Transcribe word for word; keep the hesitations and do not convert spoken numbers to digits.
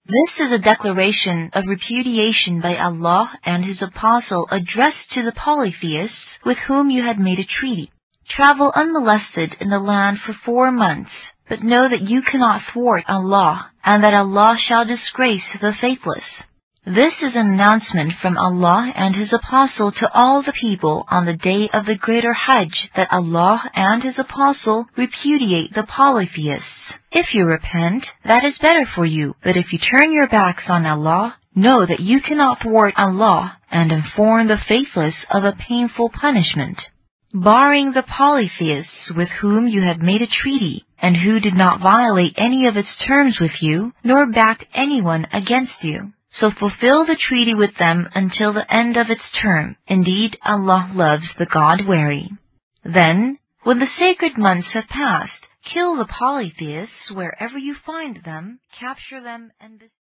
This is a declaration of repudiation by Allah and His Apostle addressed to the polytheists with whom you had made a treaty. Travel unmolested in the land for four months, but know that you cannot thwart Allah, and that Allah shall disgrace the faithless. This is an announcement from Allah and His Apostle to all the people on the day of the greater Hajj that Allah and His Apostle repudiate the polytheists. If you repent, that is better for you, but if you turn your backs on Allah, know that you cannot thwart Allah and inform the faithless of a painful punishment. Barring the polytheists with whom you have made a treaty, and who did not violate any of its terms with you, nor back anyone against you. So fulfill the treaty with them until the end of its term. Indeed, Allah loves the God-wary. Then, when the sacred months have passed, kill the polytheists wherever you find them, capture them, and